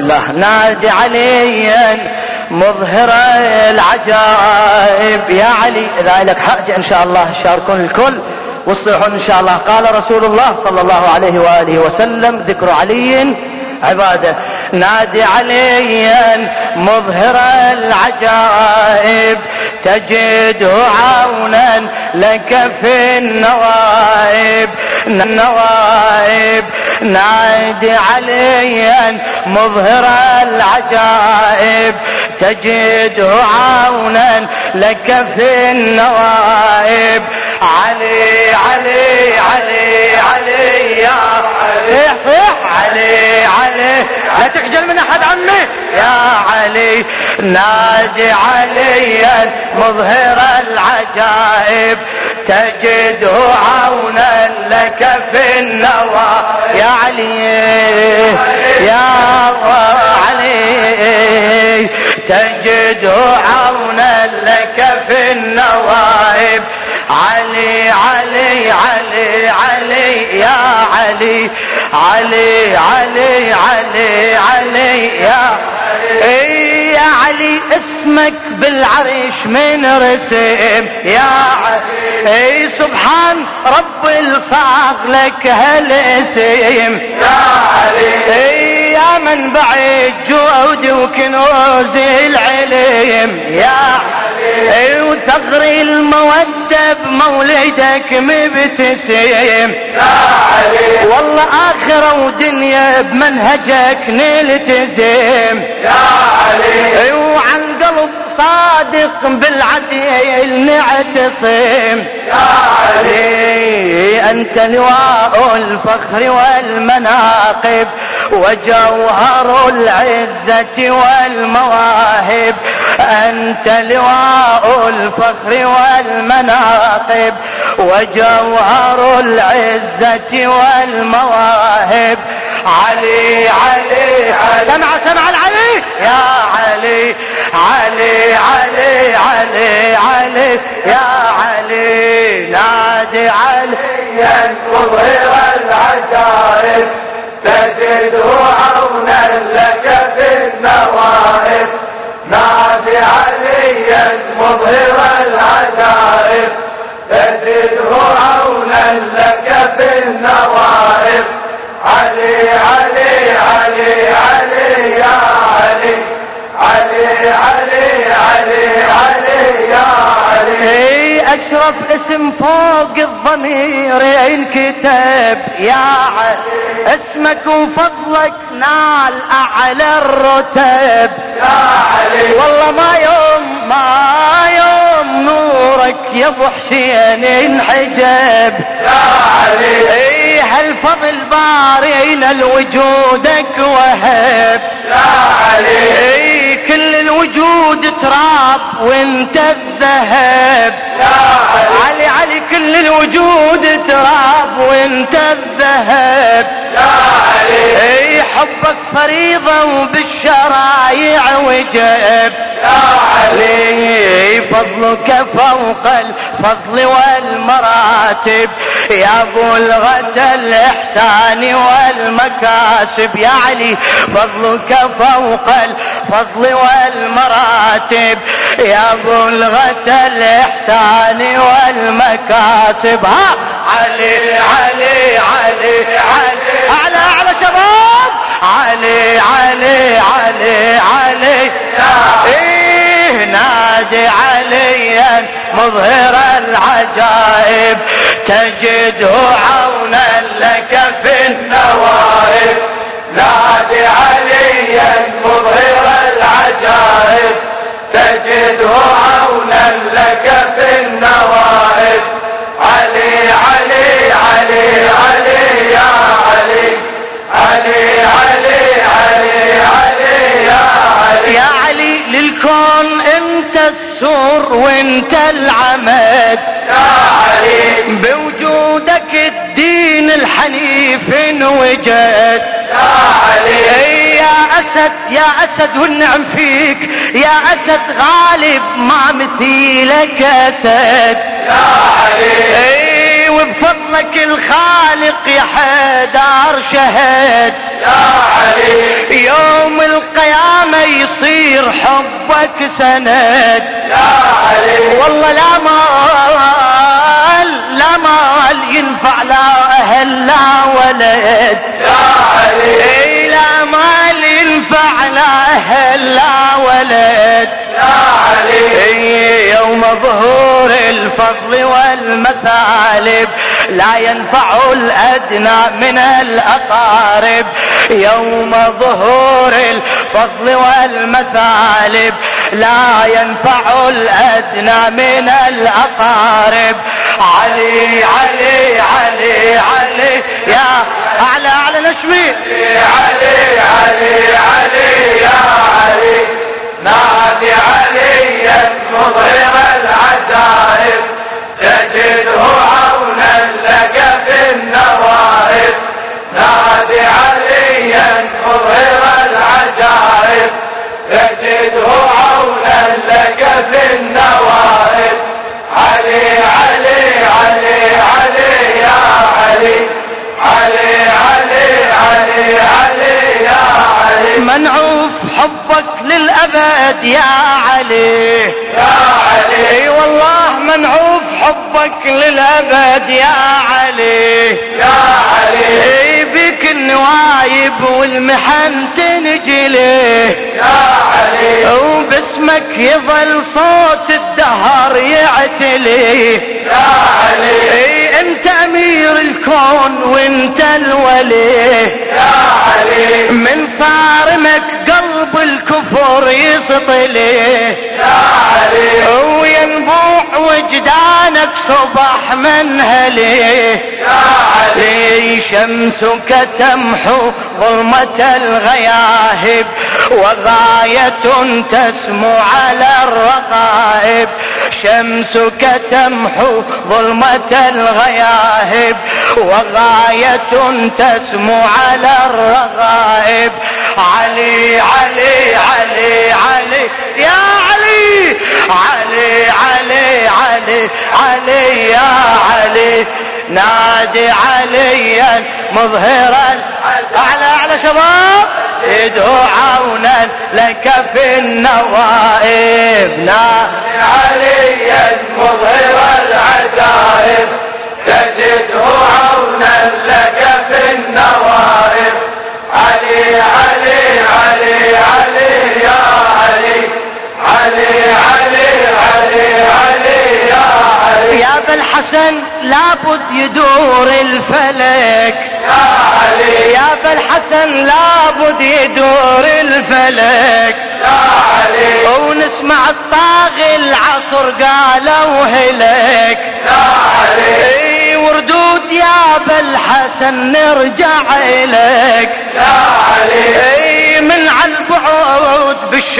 الله. نادي عليا مظهر العجائب يا علي، إذا لك حاجة إن شاء الله شاركون الكل واصلحون إن شاء الله. قال رسول الله صلى الله عليه وآله وسلم: ذكر علي عبادة. نادي عليا مظهر العجائب تجده عونا لك في النوائب. نادي عليا مظهر العجائب تجده عونا لك في النوائب. علي علي علي علي يا علي، صيح علي علي، لا تخجل من احد عمي يا علي. نادي عليا مظهر العجائب تجده عونا لك في النوى. يا علي يا علي تجده عونا لك في النوائب. علي علي علي علي يا علي، علي علي علي علي يا علي. يا علي اسمك بالعرش من رسم يا علي، سبحان رب الصاغ لك هالاسم يا علي. يا منبع الجود وكنوز العلم يا علي، وثغر المودة بمولدك مبتسم يا علي. والله آخرة ودنيا بمنهجك نلتزم يا علي، وعن قلب صادق بالعدل نعتصم يا علي. أنت لواء الفخر والمناقب وجوهر العزة والمواهب. أنت لواء الفخر والمناقب وجوهر العزة والمواهب. علي علي علي، سمع العلي يا علي، علي علي علي علي يا علي. نادي عليا مظهر العجائب تجده عونا لك في النوائب. نادي عليا مظهر العجائب تجده عونا لك في النوائب. علي علي علي علي يا علي، علي علي علي علي يا علي. أشرف اسم فوق الضمير ينكتب يا علي، اسمك وفضلك نال أعلى الرتب يا علي. والله ما يوم نورك يا ابو حسين انحجب يا علي. هالفضل بارينا لوجودك وهب يا علي. كل الوجود تراب وانت الذهب يا علي. علي كل الوجود تراب وانت الذهب يا علي. حبك فريضة وبالشرايع وجب يا علي. فضلك فوق الفضل والمراتب يا بلغة الإحسان والمكاسب يا علي. فضلك فوق الفضل والمراتب يا بلغة الإحسان والمكاسب. ها علي علي علي علي، أعلى شباب، علي علي علي علي إيه. نادي عليا مظهر العجائب تجده عونا لك في النوائب. نادي عليا مظهر العجائب تجده عونا لك في النوائب. علي علي علي علي يا علي، علي علي علي علي يا علي. يا علي للكون انت السور وانت العمد يا علي. بوجودك الدين الحنيف انوجد يا علي. يا أسد والنعم فيك يا أسد غالب ما مثيلك أسد يا علي. وبفضلك الخالق يا حيدر شهد يا علي. يوم يصير حبك سند يا علي. والله لا مال ينفع لا أهل لا ولد يا علي. لا مال ينفع لا أهل لا ولد يا علي. يوم ظهور الفضل والمثالب لا ينفع الأدنى من الأقارب يوم ظهور الفضل والمثالب لا ينفع الأدنى من الأقارب علي علي علي علي يا أعلى أعلى نشمي علي علي علي يا علي. نادي عليا مظهر العجائب تجده عونا لك في النوائب. نادي عليا مظهر العجائب تجده عونا لك في النوائب. علي علي علي علي يا علي. علي علي علي علي يا علي. منعوف حبك للأبد يا علي يا علي. والله منعوف حبك للأبد يا علي يا علي. بك النوايب والمحن تنجلي يا علي. وباسمك يظل صوت الدهر يعتلي يا علي. انت امير الكون وانت الولي يا علي. من صارمك قلب الكفر يسطلي يا علي. وينبوع وجدانك صبح منهلي يا علي. شمسك تمحو ظلمة الغياهب وغاية تسمو على الرقائب. شمسك تمحو ظلمة الغياهب وغاية تسمو على الرغائب. علي علي علي علي يا علي. علي علي علي علي يا علي. نادي عليا مظهرا اعلى اعلى شباب ادعو عونا لك في النوائب. نادي عليا مظهر العجائب تجده عونا لك في النوائب. علي علي علي علي يا علي. علي علي علي علي يا علي. يا ابا الحسن لابد يدور الفلك يا علي. يا ابا الحسن لابد يدور الفلك. يا علي. ونسمع الطاغي العصر قالوا هلك. يا علي. وردود يا ابا الحسن نرجع اليك. يا علي. من عالبعد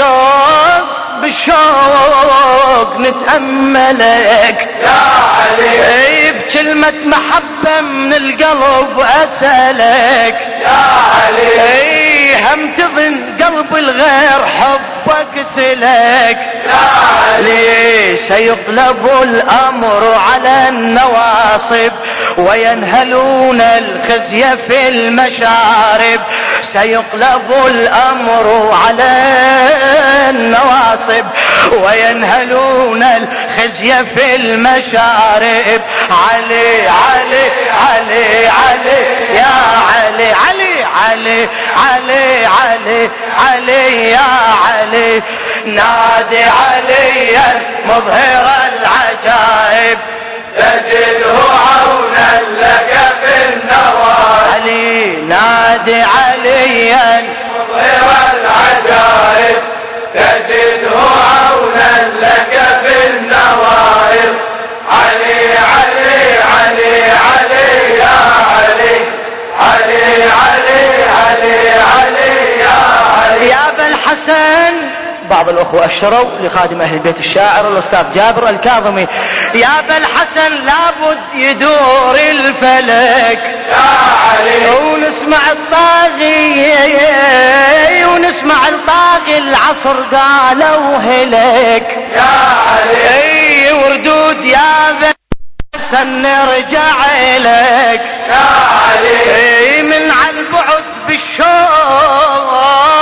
بالشوق نتأملك. يا علي. بكلمة محبة من القلب أسألك. يا علي. هم تظن قلب الغير حبك سلك. يا علي. سيقلب الأمر على النواصب وينهلون الخزي في المشارب. سيقلب الأمر على النواصب وينهلون الخزي في المشارب. علي علي علي علي يا علي. علي علي علي علي علي يا علي. نادي عليا مظهر العجائب تجده عونا لك في النوائب. علي. نادي عليا مظهر العجائب تجده عونا لك في النوائب. علي علي علي علي يا علي. علي علي علي علي يا علي. يا ابا الحسن بعض الأخوة أشروا لخادم أهل البيت الشاعر الأستاذ جابر الكاظمي. يا أبا الحسن لابد يدور الفلك. يا علي. ونسمع الطاغي العصر قالوا هلك. يا علي. وردود يا أبا الحسن نرجع إليك. يا علي. من عالبعد بالشوق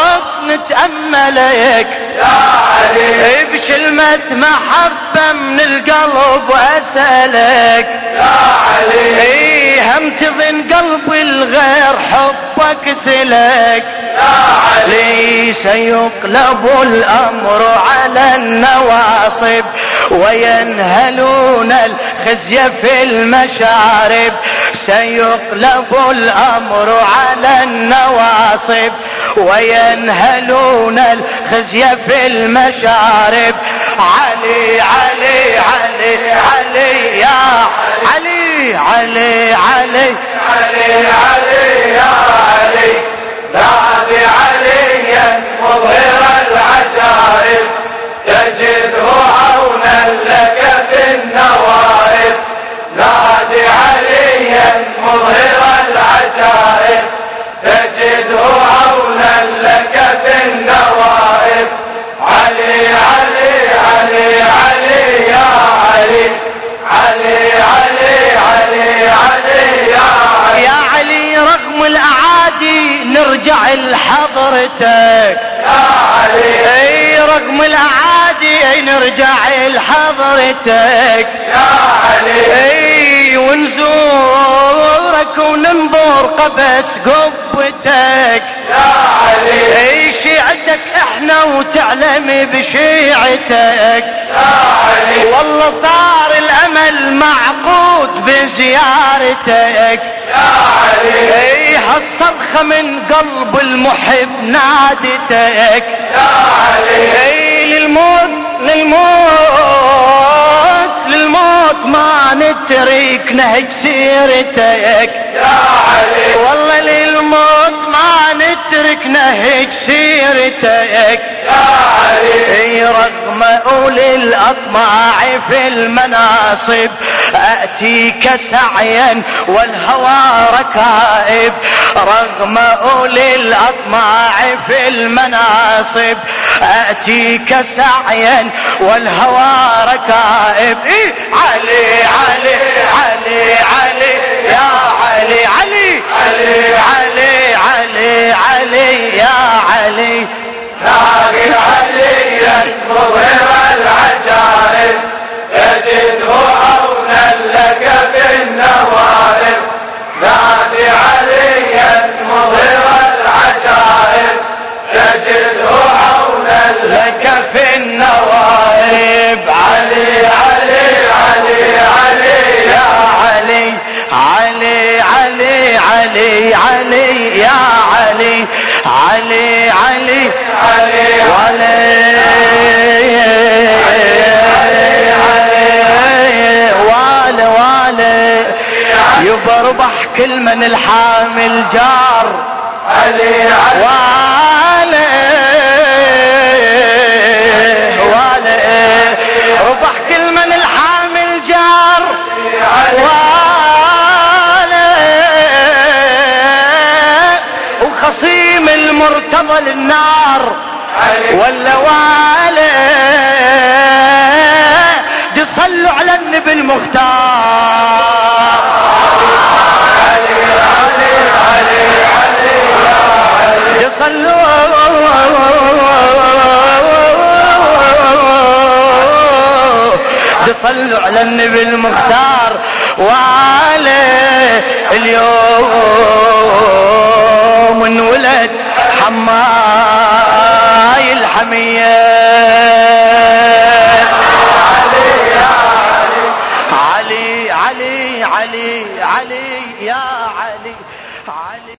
نتأملك يا علي بكلمة محبة من القلب وأسألك يا علي هم تظن قلبي الغير حبك سلك يا علي سيقلب الأمر على النواصب وينهلون الخزي في المشارب سيقلب الأمر على النواصب وينهلون الخزي في المشارب علي علي علي علي يا علي علي علي علي علي يا علي نادي عليا مظهر العجائب تجده عونا لك في النوائب نادي عليا مظهر العجائب تجده عونا لك في النوائب علي علي علي علي يا علي علي علي علي علي يا علي رغم الأعادي نرجع لحضرتك يا علي رغم الأعادي نرجع لحضرتك يا علي ونزورك وننظر قبس قبتك يا علي شيعتك احنا وتعلم بشيعتك يا علي والله صار الامل معقود بزيارتك يا علي هالصرخة من قلب المحب نادتك يا علي للموت للموت للموت ما نترك نهج سيرتك يا علي والله للموت ما نترك نهج سيرتك يا علي رغم أولي الأطماع في المناصب أأتيك سعيا والهوى ركائب رغم أولي الأطماع في المناصب أأتيك سعيا والهوى ركائب علي علي علي علي يا علي علي علي علي علي علي يا علي نادي عليا مظهر العجائب تجده عونا لك في النوائب نادي عليا مظهر العجائب تجده عونا لك في النوائب علي علي علي علي يا علي علي علي علي علي يا علي علي علي علي والي يبربح كل من الحامل جار علي والي ربح كل من الحامل جار وخصيم المرتضى للنار ولا والي دي صلوا على النبي المختار دي صلوا دي صلوا على النبي المختار وعلى اليوم انولد حماي الحمية علي علي علي علي يا علي علي